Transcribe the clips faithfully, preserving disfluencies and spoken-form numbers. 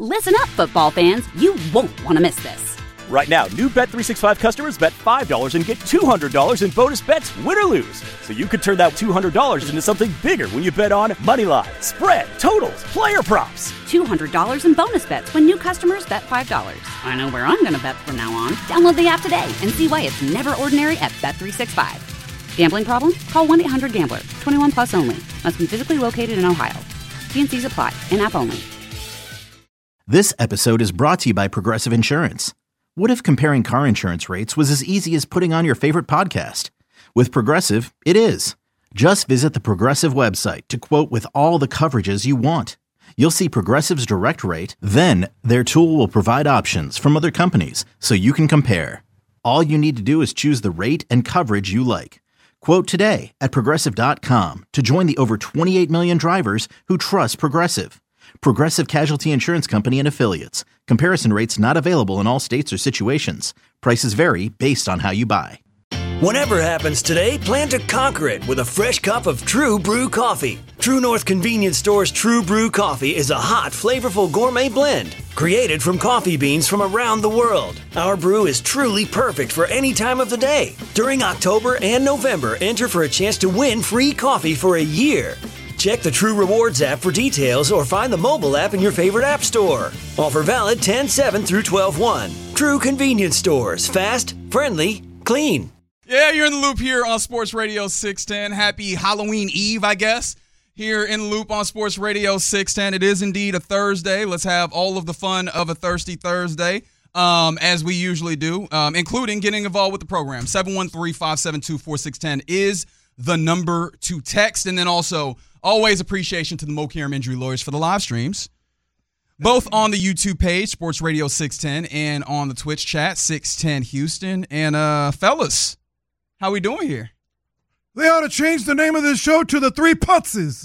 Listen up, football fans. You won't want to miss this. Right now, new Bet three sixty-five customers bet five dollars and get two hundred dollars in bonus bets, win or lose. So you could turn that two hundred dollars into something bigger when you bet on money line, spread, totals, player props. two hundred dollars in bonus bets when new customers bet five dollars. I know where I'm going to bet from now on. Download the app today and see why it's never ordinary at Bet three sixty-five. Gambling problem? Call one eight hundred gambler. twenty-one plus only. Must be physically located in Ohio. T and C's apply. In-app only. This episode is brought to you by Progressive Insurance. What if comparing car insurance rates was as easy as putting on your favorite podcast? With Progressive, it is. Just visit the Progressive website to quote with all the coverages you want. You'll see Progressive's direct rate, then their tool will provide options from other companies so you can compare. All you need to do is choose the rate and coverage you like. Quote today at Progressive dot com to join the over twenty-eight million drivers who trust Progressive. Progressive Casualty Insurance Company and Affiliates. Comparison rates not available in all states or situations. Prices vary based on how you buy. Whatever happens today, plan to conquer it with a fresh cup of True Brew coffee. True North Convenience Store's True Brew coffee is a hot, flavorful gourmet blend created from coffee beans from around the world. Our brew is truly perfect for any time of the day. During October and November, enter for a chance to win free coffee for a year. Check the True Rewards app for details or find the mobile app in your favorite app store. Offer valid ten seven through twelve one. True Convenience Stores. Fast, friendly, clean. Yeah, you're in the Loop here on Sports Radio six ten. Happy Halloween Eve, I guess, here in the Loop on Sports Radio six ten. It is indeed a Thursday. Let's have all of the fun of a Thirsty Thursday, um, as we usually do, um, including getting involved with the program. seven one three, five seven two, four six one zero is the number to text. And then also, always appreciation to the Mo Karam Injury Lawyers for the live streams, both on the YouTube page, Sports Radio six ten, and on the Twitch chat, six ten Houston. And, uh, fellas, how we doing here? They ought to change the name of this show to the Three Putzes.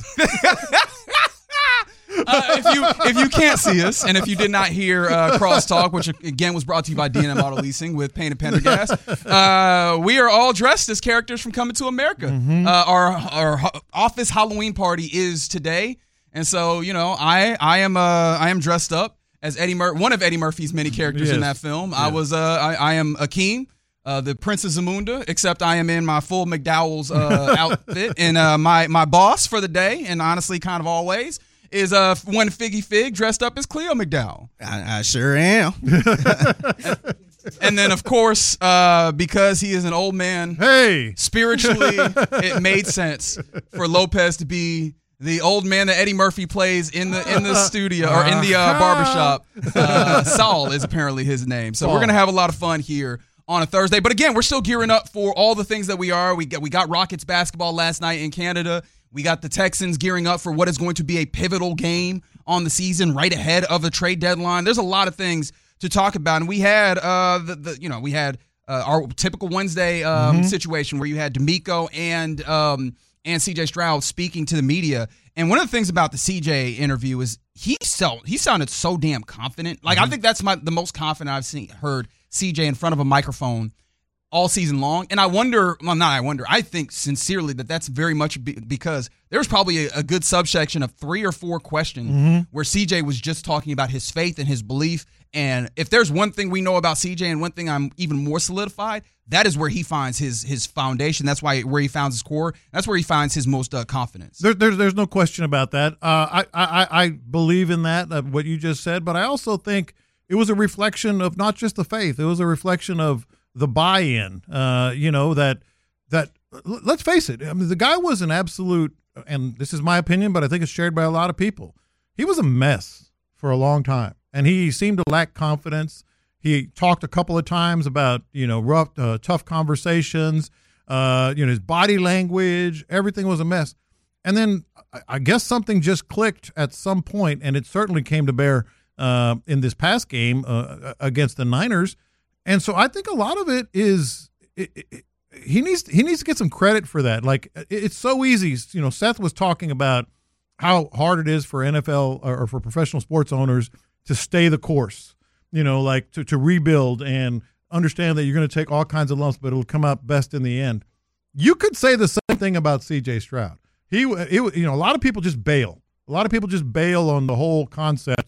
uh, if you if you can't see us, and if you did not hear uh, Crosstalk, which again was brought to you by D and M Auto Leasing with Paint and Pendergast, uh, we are all dressed as characters from Coming to America. Mm-hmm. Uh, our our office Halloween party is today, and so you know I I am uh I am dressed up as Eddie Mur- one of Eddie Murphy's many characters yes. in that film. Yes. I was uh I, I am Akeem. Uh, the Prince of Zamunda, except I am in my full McDowell's uh, outfit. And uh, my my boss for the day, and honestly kind of always, is uh, one Figgy Fig dressed up as Cleo McDowell. I, I sure am. and, and then, of course, uh, because he is an old man, hey, spiritually, it made sense for Lopez to be the old man that Eddie Murphy plays in the in the studio or in the uh, barbershop. Uh, Saul is apparently his name. So we're going to have a lot of fun here on a Thursday. But again, we're still gearing up for all the things that we are. We got, we got Rockets basketball last night in Canada. We got the Texans gearing up for what is going to be a pivotal game on the season right ahead of the trade deadline. There's a lot of things to talk about. And we had, uh, the, the you know, we had uh, our typical Wednesday um, mm-hmm. situation where you had D'Amico and um, and C J Stroud speaking to the media. And one of the things about the C J interview is he so, he sounded so damn confident. Like, mm-hmm. I think that's my the most confident I've seen heard C J in front of a microphone all season long. And I wonder, well, not I wonder, I think sincerely that that's very much be, because there's probably a, a good subsection of three or four questions mm-hmm. where C J was just talking about his faith and his belief. And if there's one thing we know about C J and one thing I'm even more solidified, that is where he finds his his foundation. That's why where he finds his core. That's where he finds his most uh, confidence. There, there, there's no question about that. Uh, I, I, I believe in that, uh, what you just said, but I also think it was a reflection of not just the faith. It was a reflection of the buy-in, uh, you know, that, that let's face it. I mean, the guy was an absolute, and this is my opinion, but I think it's shared by a lot of people. He was a mess for a long time, and he seemed to lack confidence. He talked a couple of times about, you know, rough, uh, tough conversations, uh, you know, his body language, everything was a mess. And then I guess something just clicked at some point, and it certainly came to bear uh, in this past game uh, against the Niners. And so I think a lot of it is it, it, he needs he needs to get some credit for that. Like, it, it's so easy. You know, Seth was talking about how hard it is for N F L or for professional sports owners to stay the course, you know, like to, to rebuild and understand that you're going to take all kinds of lumps, but it'll come out best in the end. You could say the same thing about C J Stroud. He, it, you know, a lot of people just bail. A lot of people just bail on the whole concept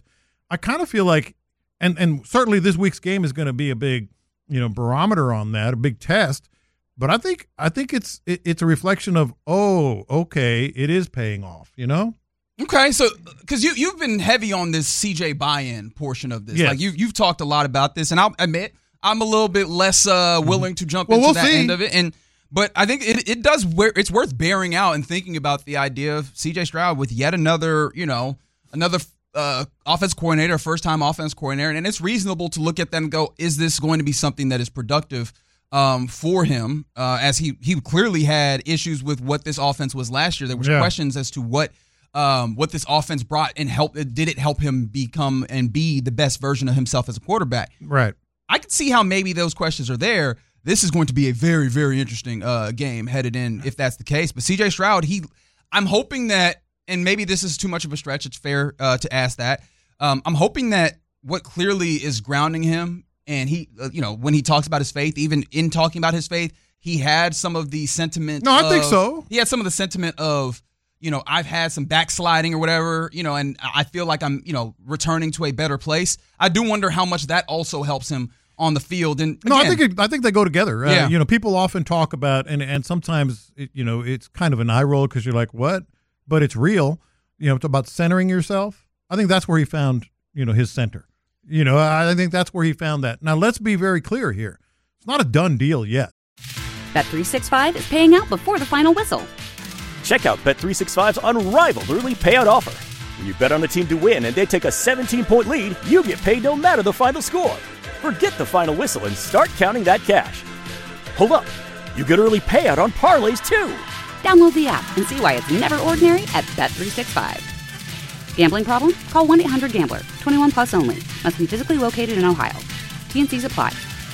I kind of feel like, and and certainly this week's game is going to be a big, you know, barometer on that, a big test. But I think I think it's it, it's a reflection of, oh, okay, it is paying off, you know? Okay, so because you you've been heavy on this C J buy-in portion of this, yes. like you you've talked a lot about this, and I'll admit I'm a little bit less uh, willing to jump well, into we'll that see. end of it, and but I think it it does it's worth bearing out and thinking about the idea of C J Stroud with yet another you know another uh, offense coordinator, first time offense coordinator, and it's reasonable to look at that and go, is this going to be something that is productive um, for him? Uh, as he he clearly had issues with what this offense was last year. There was yeah. questions as to what. Um, what this offense brought and help did it help him become and be the best version of himself as a quarterback? Right. I can see how maybe those questions are there. This is going to be a very, very interesting uh, game headed in if that's the case. But C J Stroud, he, I'm hoping that, and maybe this is too much of a stretch. It's fair uh, to ask that. Um, I'm hoping that what clearly is grounding him, and he, uh, you know, when he talks about his faith, even in talking about his faith, he had some of the sentiment. No, I of, think so. He had some of the sentiment of. You know, I've had some backsliding or whatever, you know, and I feel like I'm, you know, returning to a better place. I do wonder how much that also helps him on the field. And again, no, I think it, I think they go together. Uh, yeah. You know, people often talk about, and and sometimes, it, you know, it's kind of an eye roll because you're like, what? But it's real. You know, it's about centering yourself. I think that's where he found, you know, his center. You know, I think that's where he found that. Now, let's be very clear here. It's not a done deal yet. Bet three sixty-five is paying out before the final whistle. Check out Bet three sixty-five's unrivaled early payout offer. When you bet on a team to win and they take a seventeen-point lead, you get paid no matter the final score. Forget the final whistle and start counting that cash. Hold up. You get early payout on parlays, too. Download the app and see why it's never ordinary at Bet three sixty-five. Gambling problem? Call one eight hundred gambler. twenty-one plus only. Must be physically located in Ohio. T N Cs apply.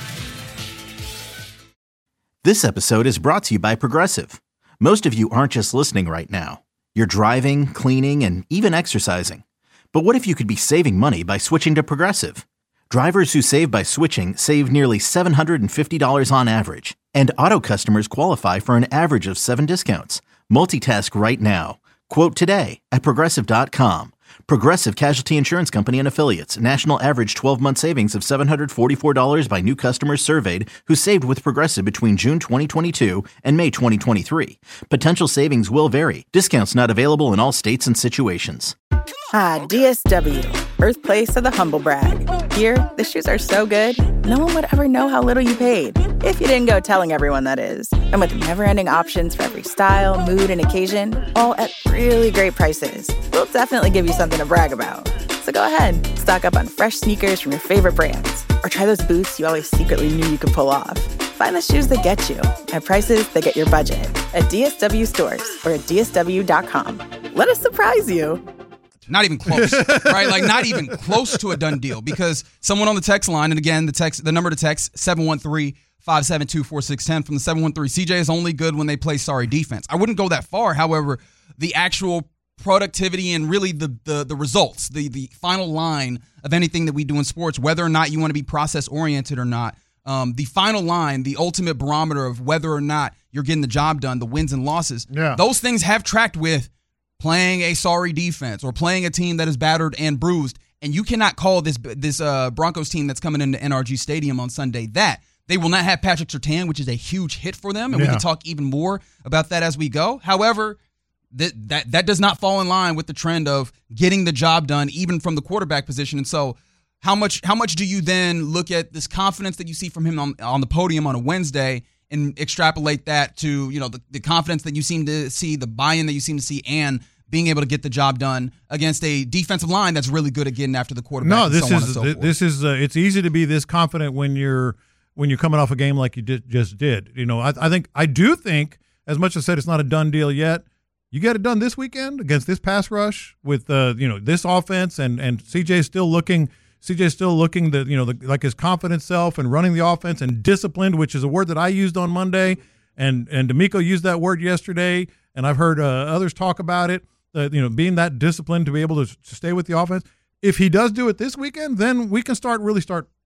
This episode is brought to you by Progressive. Most of you aren't just listening right now. You're driving, cleaning, and even exercising. But what if you could be saving money by switching to Progressive? Drivers who save by switching save nearly seven hundred fifty dollars on average. And auto customers qualify for an average of seven discounts. Multitask right now. Quote today at Progressive dot com. Progressive Casualty Insurance Company and Affiliates. National average twelve-month savings of seven hundred forty-four dollars by new customers surveyed who saved with Progressive between June twenty twenty-two and May twenty twenty-three. Potential savings will vary. Discounts not available in all states and situations. Ah, D S W, birthplace of the humble brag. Here, the shoes are so good, no one would ever know how little you paid. If you didn't go telling everyone, that is. And with never-ending options for every style, mood, and occasion, all at really great prices, we'll definitely give you something to brag about. So go ahead, stock up on fresh sneakers from your favorite brands, or try those boots you always secretly knew you could pull off. Find the shoes that get you at prices that get your budget at D S W stores or at D S W dot com. Let us surprise you. Not even close, right? Like not even close to a done deal because someone on the text line, and again, the text, the number to text, seven one three, five seven two, four six one zero from the seven one three. C J is only good when they play sorry defense. I wouldn't go that far. However, the actual productivity and really the the the results, the the final line of anything that we do in sports, whether or not you want to be process oriented or not, um, the final line, the ultimate barometer of whether or not you're getting the job done, the wins and losses, yeah. those things have tracked with playing a sorry defense or playing a team that is battered and bruised, and you cannot call this this uh, Broncos team that's coming into N R G Stadium on Sunday that. They will not have Patrick Surtain, which is a huge hit for them, and yeah. we can talk even more about that as we go. However, that that that does not fall in line with the trend of getting the job done, even from the quarterback position. And so, how much how much do you then look at this confidence that you see from him on, on the podium on a Wednesday and extrapolate that to, you know, the, the confidence that you seem to see, the buy-in that you seem to see, and being able to get the job done against a defensive line that's really good at getting after the quarterback? No, and this so on is and so forth. this is uh, it's easy to be this confident when you're when you're coming off a game like you did, just did. You know, I, I think I do think, as much as I said it's not a done deal yet, you get it done this weekend against this pass rush with uh, you know, this offense, and and C J's still looking. C J's still looking the you know the, like his confident self and running the offense and disciplined, which is a word that I used on Monday, and and D'Amico used that word yesterday, and I've heard uh, others talk about it. Uh, you know, being that disciplined to be able to, to stay with the offense. If he does do it this weekend, then we can start really start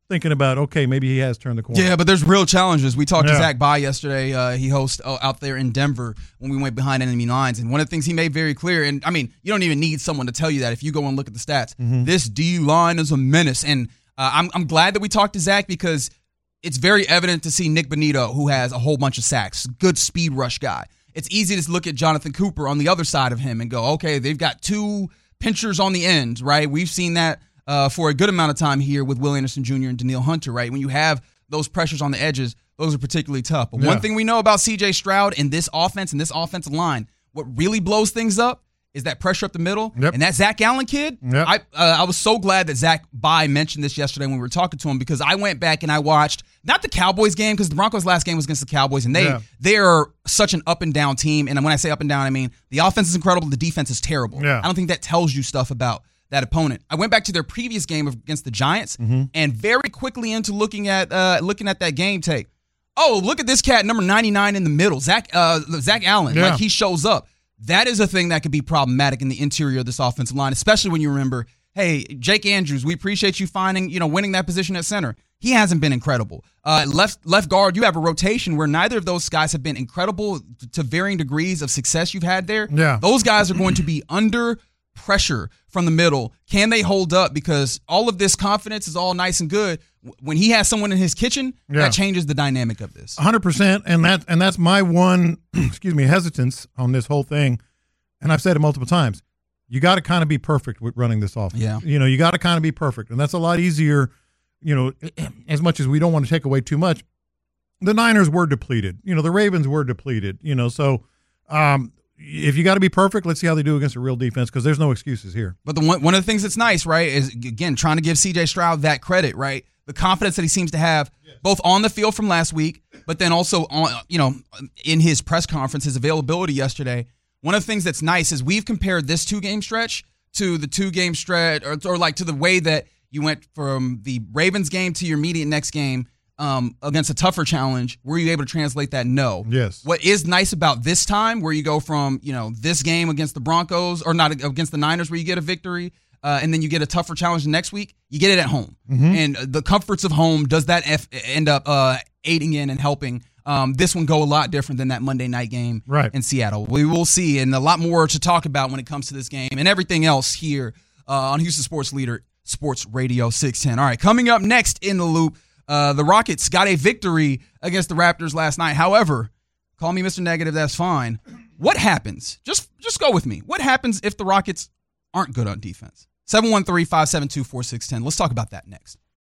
thinking about, okay, maybe he has turned the corner. Yeah, but there's real challenges. We talked Yeah. to Zach Bye yesterday. Uh, he hosts uh, out there in Denver when we went behind enemy lines. And one of the things he made very clear, and I mean, you don't even need someone to tell you that if you go and look at the stats. Mm-hmm. This D line is a menace. And uh, I'm, I'm glad that we talked to Zach because it's very evident to see Nick Bonito, who has a whole bunch of sacks, good speed rush guy. It's easy to look at Jonathan Cooper on the other side of him and go, okay, they've got two pinchers on the end, right? We've seen that uh, for a good amount of time here with Will Anderson Junior and Danielle Hunter, right? When you have those pressures on the edges, those are particularly tough. But Yeah. one thing we know about C J Stroud and this offense and this offensive line, what really blows things up is that pressure up the middle. Yep. And that Zach Allen kid, Yep. I uh, I was so glad that Zach Bye mentioned this yesterday when we were talking to him because I went back and I watched not the Cowboys game because the Broncos' last game was against the Cowboys and they Yeah. they are such an up and down team. And when I say up and down, I mean the offense is incredible, the defense is terrible. Yeah. I don't think that tells you stuff about that opponent. I went back to their previous game against the Giants Mm-hmm. and very quickly into looking at uh, looking at that game tape. Oh, look at this cat, number ninety-nine in the middle, Zach uh, Zach Allen. Yeah. Like he shows up. That is a thing that could be problematic in the interior of this offensive line, especially when you remember, hey, Jake Andrews, we appreciate you finding, you know, winning that position at center. He hasn't been incredible. Uh, left left guard, you have a rotation where neither of those guys have been incredible to varying degrees of success you've had there. Yeah. Those guys are going to be under pressure from the middle. Can they hold up? Because all of this confidence is all nice and good. When he has someone in his kitchen, Yeah. that changes the dynamic of this. one hundred percent, and that and that's my one, excuse me, hesitance on this whole thing. And I've said it multiple times. You got to kind of be perfect with running this offense. Yeah. You know, you got to kind of be perfect, and that's a lot easier. You know, as much as we don't want to take away too much, the Niners were depleted. You know, the Ravens were depleted. You know, so um, if you got to be perfect, let's see how they do against a real defense because there's no excuses here. But the one one of the things that's nice, right, is again trying to give C J Stroud that credit, right? The confidence that he seems to have, both on the field from last week, but then also on, you know, in his press conference, his availability yesterday. One of the things that's nice is we've compared this two game stretch to the two game stretch, or, or like to the way that you went from the Ravens game to your immediate next game um, against a tougher challenge. Were you able to translate that? No. Yes. What is nice about this time, where you go from, you know, this game against the Broncos, or not against the Niners, where you get a victory, uh, and then you get a tougher challenge the next week, you get it at home. Mm-hmm. And the comforts of home, does that F- end up uh, aiding in and helping um, this one go a lot different than that Monday night game Right. in Seattle? We will see, and a lot more to talk about when it comes to this game and everything else here uh, on Houston Sports Leader, Sports Radio six ten. All right, coming up next in the loop, uh, the Rockets got a victory against the Raptors last night. However, call me Mister Negative, that's fine. What happens? Just just go with me. What happens if the Rockets aren't good on defense? seven one three, five seven two, four six one zero. Let's talk about that next.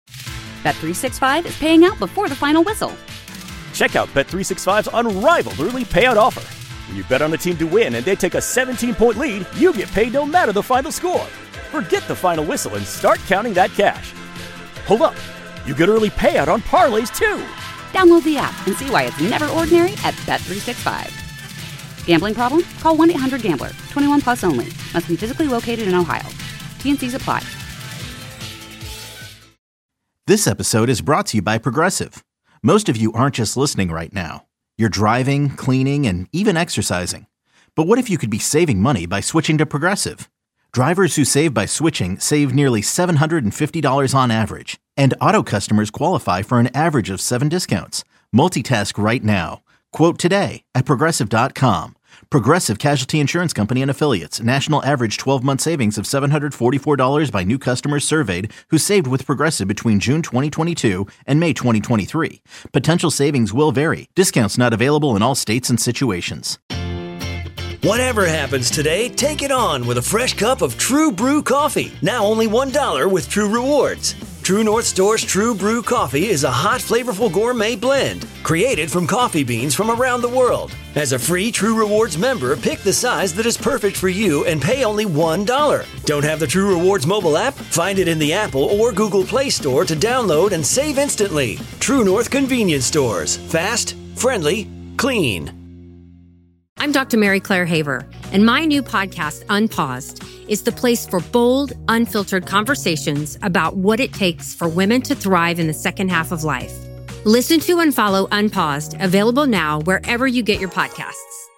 Bet three sixty-five is paying out before the final whistle. Check out Bet three sixty-five's unrivaled early payout offer. When you bet on a team to win and they take a seventeen-point lead, you get paid no matter the final score. Forget the final whistle and start counting that cash. Hold up. You get early payout on parlays, too. Download the app and see why it's never ordinary at Bet three sixty-five. Gambling problem? Call one eight hundred gambler. twenty-one plus only. Must be physically located in Ohio. T and C's apply. This episode is brought to you by Progressive. Most of you aren't just listening right now. You're driving, cleaning, and even exercising. But what if you could be saving money by switching to Progressive? Drivers who save by switching save nearly seven hundred fifty dollars on average. And auto customers qualify for an average of seven discounts. Multitask right now. Quote today at Progressive dot com. Progressive Casualty Insurance Company and Affiliates. National average twelve-month savings of seven hundred forty-four dollars by new customers surveyed who saved with Progressive between June twenty twenty-two and May twenty twenty-three. Potential savings will vary. Discounts not available in all states and situations. Whatever happens today, take it on with a fresh cup of True Brew coffee. Now only one dollar with True Rewards. True North Store's True Brew coffee is a hot, flavorful gourmet blend created from coffee beans from around the world. As a free True Rewards member, pick the size that is perfect for you and pay only one dollar. Don't have the True Rewards mobile app? Find it in the Apple or Google Play Store to download and save instantly. True North Convenience Stores. Fast, friendly, clean. I'm Doctor Mary Claire Haver, and my new podcast, Unpaused, is the place for bold, unfiltered conversations about what it takes for women to thrive in the second half of life. Listen to and follow Unpaused, available now wherever you get your podcasts.